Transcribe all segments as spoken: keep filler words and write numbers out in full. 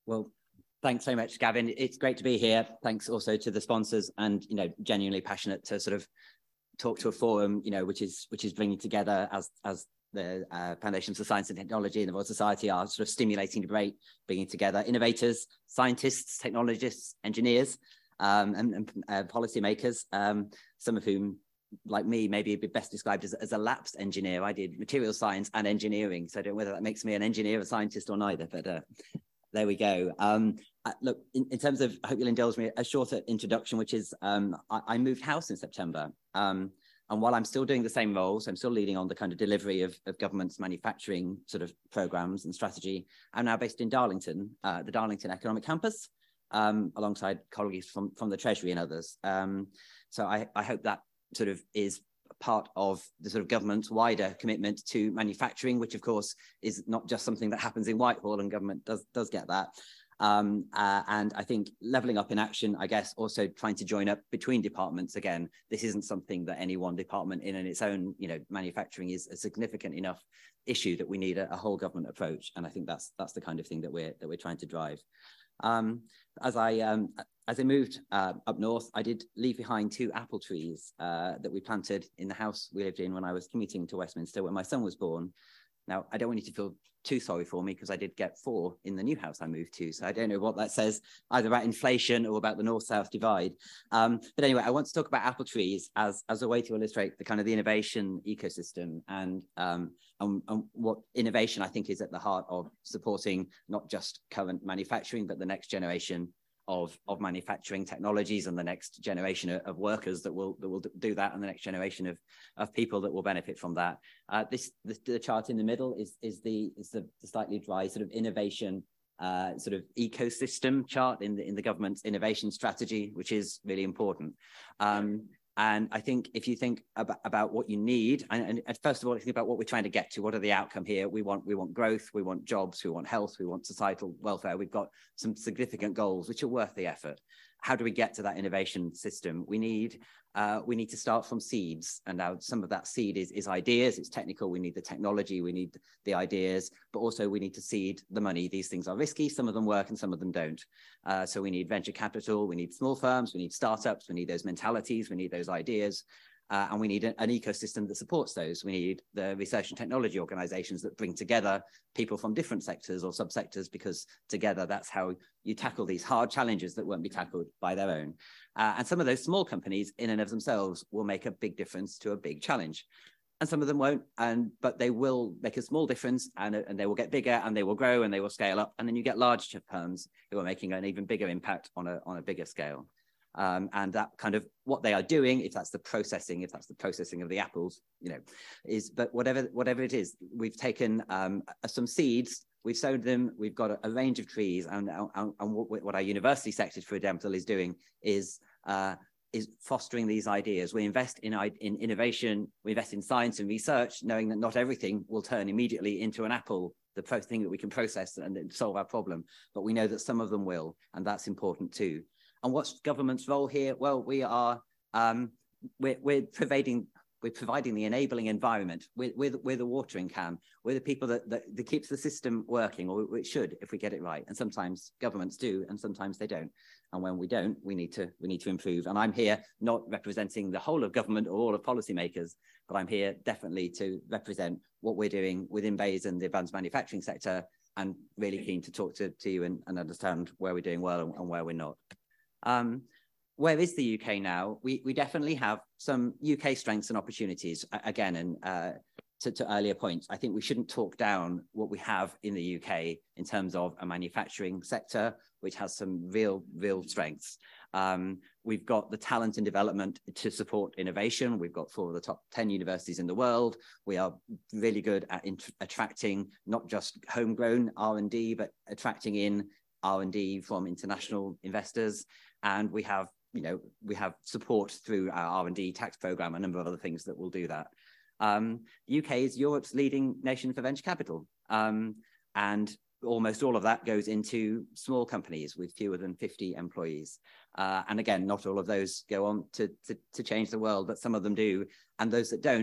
Well, thanks so much, Gavin. It's great to be here. Thanks also to the sponsors, and you know, genuinely passionate to sort of talk to a forum, you know, which is which is bringing together as as the uh, Foundations for Science and Technology and the Royal Society are sort of stimulating debate, bringing together innovators, scientists, technologists, engineers, um, and, and uh, policymakers, um, some of whom, like me, maybe be best described as, as a lapsed engineer. I did material science and engineering, so I don't know whether that makes me an engineer, a scientist, or neither, but uh, there we go. Um, uh, look, in, in terms of, I hope you'll indulge me, a shorter introduction, which is um, I, I moved house in September. Um, and while I'm still doing the same roles, I'm still leading on the kind of delivery of, of government's manufacturing sort of programs and strategy. I'm now based in Darlington, uh, the Darlington Economic Campus, um, alongside colleagues from, from the Treasury and others. Um, so I, I hope that sort of is part of the sort of government's wider commitment to manufacturing, which of course is not just something that happens in Whitehall, and government does does get that. Um, uh, and I think levelling up in action, I guess, also trying to join up between departments. Again, this isn't something that any one department in and its own, you know, manufacturing is a significant enough issue that we need a, a whole government approach. And I think that's that's the kind of thing that we're that we're trying to drive. Um, as I um, as I moved uh, up north, I did leave behind two apple trees uh, that we planted in the house we lived in when I was commuting to Westminster when my son was born. Now, I don't want you to feel too sorry for me because I did get four in the new house I moved to. So I don't know what that says either about inflation or about the north-south divide. Um, but anyway, I want to talk about apple trees as, as a way to illustrate the kind of the innovation ecosystem and, um, and, and what innovation I think is at the heart of supporting not just current manufacturing, but the next generation of, of manufacturing technologies and the next generation of, of workers that will that will do that, and the next generation of, of people that will benefit from that. Uh, this, this the chart in the middle is is the is the, the slightly dry sort of innovation uh, sort of ecosystem chart in the in the government's innovation strategy, which is really important. Um, And I think if you think about, about what you need, and, and first of all, think about what we're trying to get to. What are the outcome here? We want we want growth, we want jobs, we want health, we want societal welfare. We've got some significant goals which are worth the effort. How do we get to that innovation system? We need uh, we need to start from seeds, and now some of that seed is, is ideas. It's technical. We need the technology. We need the ideas, but also we need to seed the money. These things are risky. Some of them work, and some of them don't. Uh, so we need venture capital. We need small firms. We need startups. We need those mentalities. We need those ideas. Uh, and we need a, an ecosystem that supports those. We need the research and technology organizations that bring together people from different sectors or subsectors, because together that's how you tackle these hard challenges that won't be tackled by their own. Uh, and some of those small companies in and of themselves will make a big difference to a big challenge. And some of them won't, and but they will make a small difference, and, and they will get bigger, and they will grow, and they will scale up. And then you get large firms who are making an even bigger impact on a, on a bigger scale. Um, and that kind of what they are doing, if that's the processing, if that's the processing of the apples, you know, is, but whatever whatever it is, we've taken um, some seeds, we've sowed them, we've got a, a range of trees, and, and, and what, what our university sector, for example, is doing is uh, is fostering these ideas. We invest in, in innovation, we invest in science and research, knowing that not everything will turn immediately into an apple, the thing that we can process and solve our problem, but we know that some of them will, and that's important too. And what's government's role here? Well, we are um, we're, we're providing we're providing the enabling environment. We're, we're, the, we're the watering can. We're the people that, that that keeps the system working, or it should, if we get it right. And sometimes governments do, and sometimes they don't. And when we don't, we need to we need to improve. And I'm here not representing the whole of government or all of policymakers, but I'm here definitely to represent what we're doing within BEIS and the advanced manufacturing sector, and really keen to talk to, to you and, and understand where we're doing well and, and where we're not. Um, where is the U K now? We, we definitely have some U K strengths and opportunities. Again, and uh, to, to earlier points, I think we shouldn't talk down what we have in the U K in terms of a manufacturing sector, which has some real, real strengths. Um, we've got the talent and development to support innovation. We've got four of the top ten universities in the world. We are really good at attracting not just homegrown R and D, but attracting in R and D from international investors. And we have, you know, we have support through our R and D tax program, a number of other things that will do that. Um, the U K is Europe's leading nation for venture capital. Um, and almost all of that goes into small companies with fewer than fifty employees. Uh, and again, not all of those go on to, to, to change the world, but some of them do. And those that don't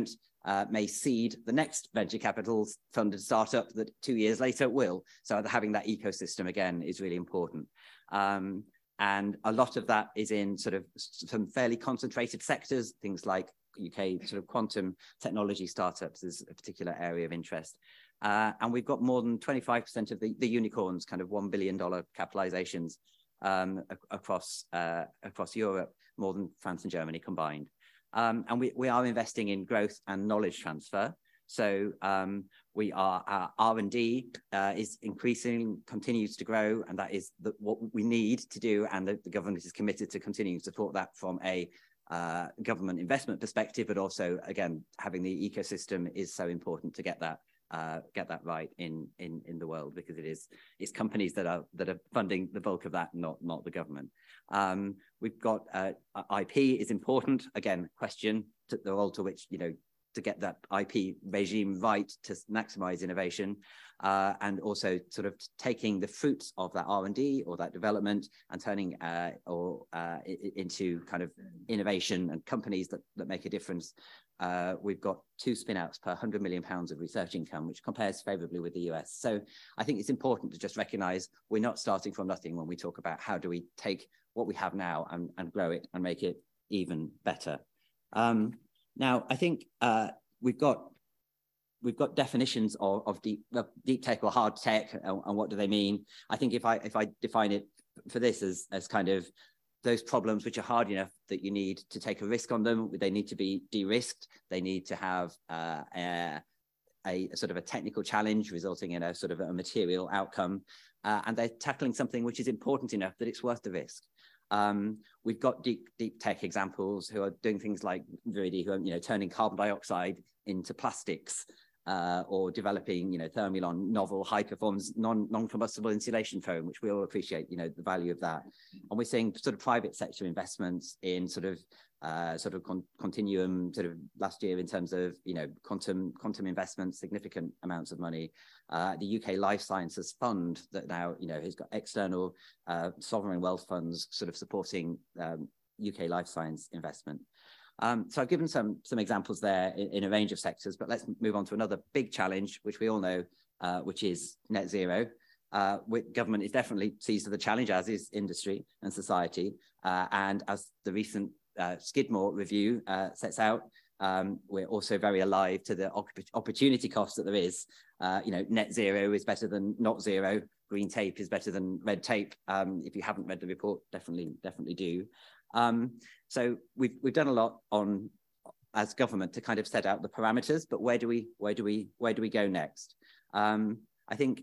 uh, may seed the next venture capital funded startup that two years later will. So having that ecosystem again is really important. Um, and a lot of that is in sort of some fairly concentrated sectors, things like U K sort of quantum technology startups is a particular area of interest. Uh, and we've got more than twenty-five percent of the, the unicorns, kind of one billion dollar capitalizations um, across, uh, across Europe, more than France and Germany combined. Um, and we, we are investing in growth and knowledge transfer. So um, we are, our R and D uh, is increasing, continues to grow, and that is the, what we need to do, and the, the government is committed to continuing to support that from a uh, government investment perspective, but also, again, having the ecosystem is so important to get that uh, get that right in, in, in the world, because it is it's companies that are that are funding the bulk of that, not, not the government. Um, we've got uh, I P is important, again, question to the role to which, you know, to get that I P regime right to maximize innovation, uh, and also sort of taking the fruits of that R and D or that development and turning uh, or uh, into kind of innovation and companies that, that make a difference. Uh, we've got two spin-outs per one hundred million pounds of research income, which compares favorably with the U S. So I think it's important to just recognize we're not starting from nothing when we talk about how do we take what we have now and, and grow it and make it even better. Um, Now, I think uh, we've got we've got definitions of, of deep of deep tech or hard tech, and, and what do they mean? I think if I if I define it for this as as kind of those problems which are hard enough that you need to take a risk on them, they need to be de-risked. They need to have uh, a, a, a sort of a technical challenge resulting in a sort of a material outcome, uh, and they're tackling something which is important enough that it's worth the risk. Um, we've got deep, deep tech examples who are doing things like Viridi, who are, you know, turning carbon dioxide into plastics, uh, or developing, you know, Thermulon, novel high-performance, non, non-combustible insulation foam, which we all appreciate, you know, the value of that. And we're seeing sort of private sector investments in sort of uh, sort of con continuum sort of last year in terms of, you know, quantum quantum investments, significant amounts of money. Uh, the U K Life Sciences Fund that now, you know, has got external uh, sovereign wealth funds sort of supporting um, U K life science investment. Um, so I've given some some examples there in, in a range of sectors, but let's move on to another big challenge, which we all know, uh, which is net zero. Uh, with government is definitely seized to the challenge, as is industry and society. Uh, and as the recent uh, Skidmore review uh, sets out, um, we're also very alive to the op opportunity cost that there is. Uh, you know, net zero is better than not zero. Green tape is better than red tape. Um, if you haven't read the report, definitely, definitely do. Um, so we've we've done a lot on as government to kind of set out the parameters, but where do we where do we where do we go next? Um, I think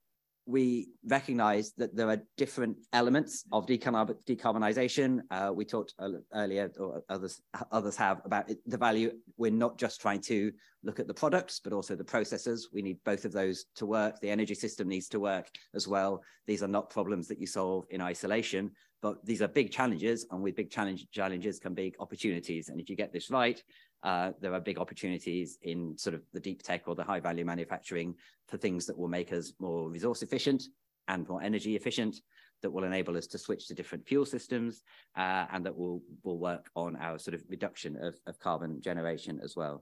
we recognize that there are different elements of decarb decarbonization. Uh, we talked earlier, or others others have, about it, the value. We're not just trying to look at the products, but also the processes. We need both of those to work. The energy system needs to work as well. These are not problems that you solve in isolation, but these are big challenges, and with big challenge, challenges come big opportunities. And if you get this right, uh, there are big opportunities in sort of the deep tech or the high value manufacturing for things that will make us more resource efficient and more energy efficient, that will enable us to switch to different fuel systems, uh, and that will, will work on our sort of reduction of, of carbon generation as well.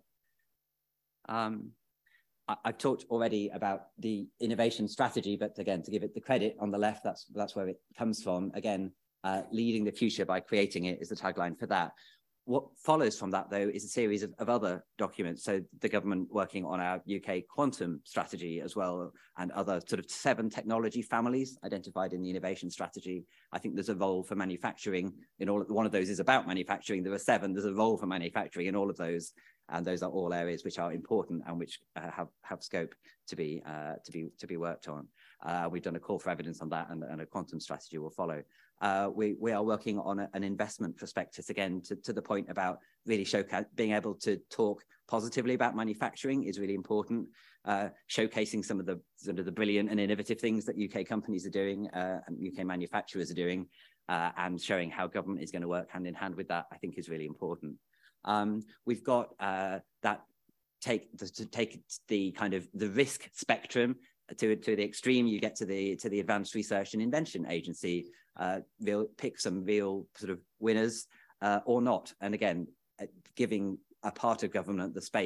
Um, I, I've talked already about the innovation strategy, but again, to give it the credit on the left, that's, that's where it comes from. Again, uh, leading the future by creating it is the tagline for that. What follows from that, though, is a series of, of other documents. So the government working on our U K quantum strategy as well, and other sort of seven technology families identified in the innovation strategy. I think there's a role for manufacturing in all. One of those is about manufacturing. There are seven. There's a role for manufacturing in all of those, and those are all areas which are important and which uh, have have scope to be uh, to be to be worked on. Uh, we've done a call for evidence on that, and, and a quantum strategy will follow. Uh, we, we are working on a, an investment prospectus, again, to, to the point about really showcase, being able to talk positively about manufacturing is really important. Uh, showcasing some of the sort of the brilliant and innovative things that U K companies are doing, uh, and U K manufacturers are doing, uh, and showing how government is going to work hand in hand with that, I think is really important. Um, we've got uh, that take the, to take the kind of the risk spectrum to, to the extreme. You get to the to the Advanced Research and Invention Agency. Uh, real, pick some real sort of winners uh, or not. And again, uh, giving a part of government the space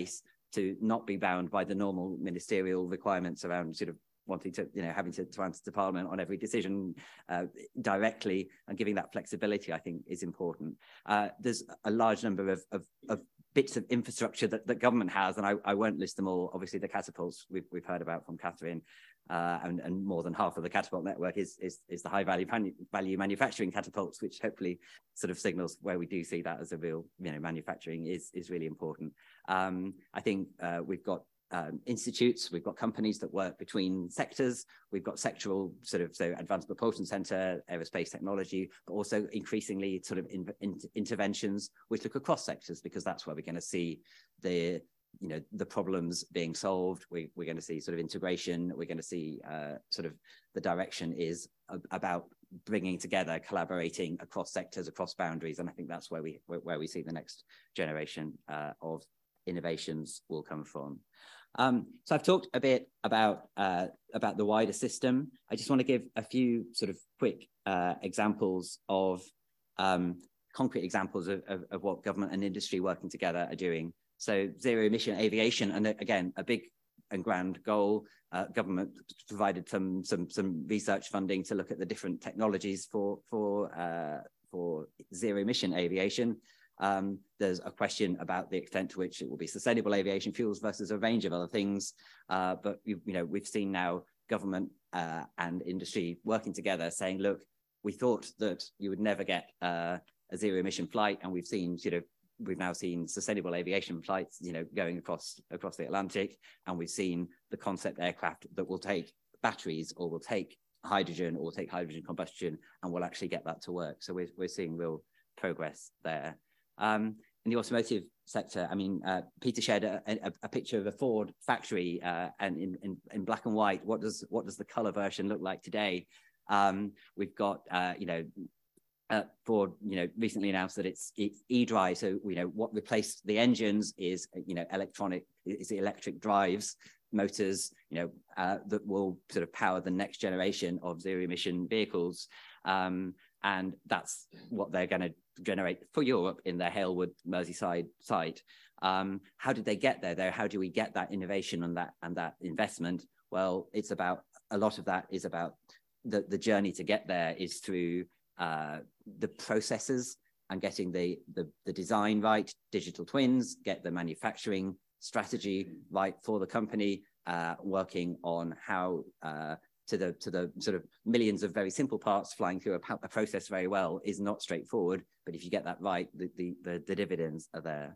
to not be bound by the normal ministerial requirements around sort of wanting to, you know, having to, to answer to Parliament on every decision uh, directly, and giving that flexibility, I think, is important. Uh, there's a large number of, of, of bits of infrastructure that, that government has, and I, I won't list them all. Obviously, the catapults we've, we've heard about from Catherine, uh, and, and more than half of the catapult network is, is, is the high value, value manufacturing catapults, which hopefully sort of signals where we do see that as a real, you know, manufacturing is, is really important. Um, I think uh, we've got Um, institutes, we've got companies that work between sectors, we've got sectoral sort of, so Advanced Propulsion Centre, aerospace technology, but also increasingly sort of in, in, interventions which look across sectors, because that's where we're going to see the, you know, the problems being solved. We, we're going to see sort of integration. We're going to see uh, sort of the direction is about bringing together, collaborating across sectors, across boundaries, and I think that's where we where we see the next generation uh, of innovations will come from. Um, so I've talked a bit about uh, about the wider system. I just want to give a few sort of quick uh, examples of um, concrete examples of, of, of what government and industry working together are doing. So zero emission aviation, and again, a big and grand goal. Uh, government provided some some some research funding to look at the different technologies for for uh, for zero emission aviation. Um, there's a question about the extent to which it will be sustainable aviation fuels versus a range of other things. Uh, but, you, you know, we've seen now government uh, and industry working together saying, look, we thought that you would never get uh, a zero emission flight. And we've seen, you know, we've now seen sustainable aviation flights, you know, going across, across the Atlantic. And we've seen the concept aircraft that will take batteries or will take hydrogen or will take hydrogen combustion and will actually get that to work. So we're, we're seeing real progress there. Um, in the automotive sector, I mean, uh, Peter shared a, a, a picture of a Ford factory, uh, and in, in, in black and white. What does what does the color version look like today? Um, we've got, uh, you know, uh, Ford, you know, recently announced that it's, it's e-drive. So, you know, what replaced the engines is, you know, electronic, is electric drives, motors, you know, uh, that will sort of power the next generation of zero emission vehicles. Um, and that's what they're going to generate for Europe in their Halewood, Merseyside site. Um, how did they get there, though? How do we get that innovation and that and that investment? Well, it's about, a lot of that is about the, the journey to get there is through uh, the processes and getting the, the, the design right, digital twins, get the manufacturing strategy right for the company, uh, working on how uh, to the to the sort of millions of very simple parts flying through a, a process very well is not straightforward. But if you get that right, the the, the, the dividends are there.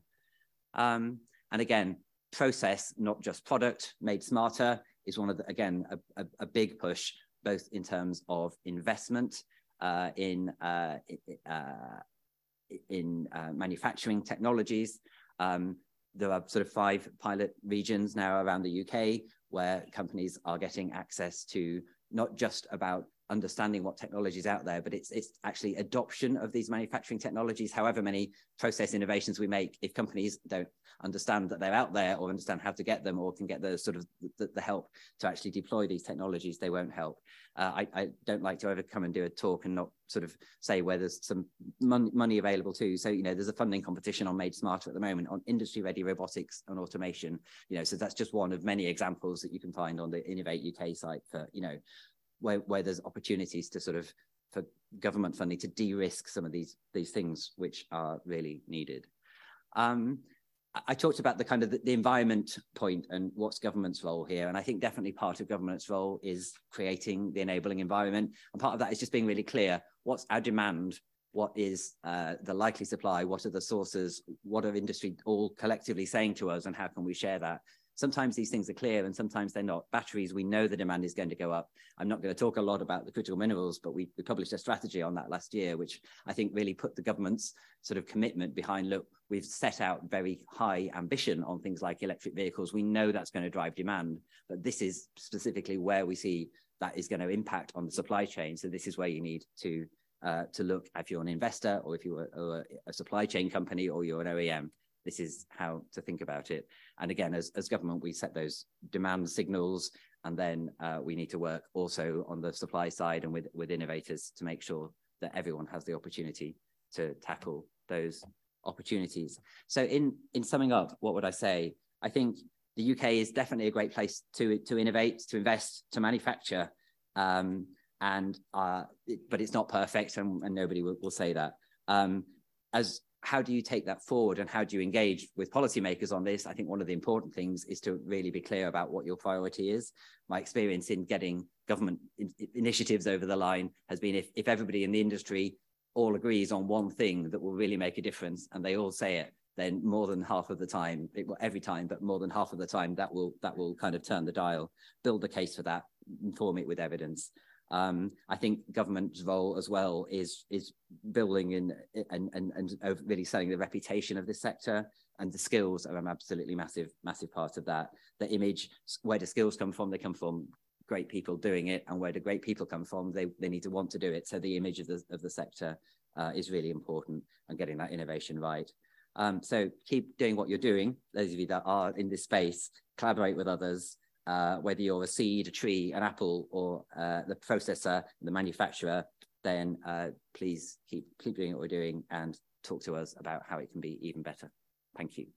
Um, and again, process, not just product, made smarter is one of the, again, a, a, a big push, both in terms of investment uh, in uh, uh, in uh, manufacturing technologies. Um, there are sort of five pilot regions now around the U K where companies are getting access to not just about understanding what technology is out there, but it's it's actually adoption of these manufacturing technologies. However many process innovations we make, if companies don't understand that they're out there or understand how to get them or can get the sort of the, the help to actually deploy these technologies, they won't help. Uh, I, I don't like to ever come and do a talk and not sort of say where there's some mon money available too. So, you know, there's a funding competition on Made Smarter at the moment on industry-ready robotics and automation. You know, so that's just one of many examples that you can find on the Innovate U K site for, you know, where, where there's opportunities to sort of, for government funding to de-risk some of these, these things which are really needed. Um, I talked about the kind of the, the environment point and what's government's role here. And I think definitely part of government's role is creating the enabling environment. And part of that is just being really clear, what's our demand? What is uh, the likely supply? What are the sources? What are industry all collectively saying to us and how can we share that? Sometimes these things are clear and sometimes they're not. Batteries, we know the demand is going to go up. I'm not going to talk a lot about the critical minerals, but we, we published a strategy on that last year, which I think really put the government's sort of commitment behind, look, we've set out very high ambition on things like electric vehicles. We know that's going to drive demand, but this is specifically where we see that is going to impact on the supply chain. So this is where you need to, uh, to look if you're an investor or if you're a, a supply chain company or you're an O E M. This is how to think about it. And again, as, as government, we set those demand signals, and then uh, we need to work also on the supply side and with, with innovators to make sure that everyone has the opportunity to tackle those opportunities. So in, in summing up, what would I say? I think the U K is definitely a great place to, to innovate, to invest, to manufacture. Um, and uh, it, but it's not perfect, and, and nobody will, will say that. Um, as how do you take that forward, and how do you engage with policymakers on this? I think one of the important things is to really be clear about what your priority is. My experience in getting government in, initiatives over the line has been if, if everybody in the industry all agrees on one thing that will really make a difference, and they all say it, then more than half of the time, it, well, every time, but more than half of the time, that will that will kind of turn the dial, build the case for that, inform it with evidence. Um, I think government's role as well is is building in and, and, and really selling the reputation of this sector, and the skills are an absolutely massive, massive part of that. The image, where do skills come from? They come from great people doing it, and where do great people come from? They, they need to want to do it. So the image of the, of the sector uh, is really important, and getting that innovation right. Um, so keep doing what you're doing. Those of you that are in this space, collaborate with others, uh, whether you're a seed, a tree, an apple, or uh, the processor, the manufacturer, then uh, please keep, keep doing what we're doing and talk to us about how it can be even better. Thank you.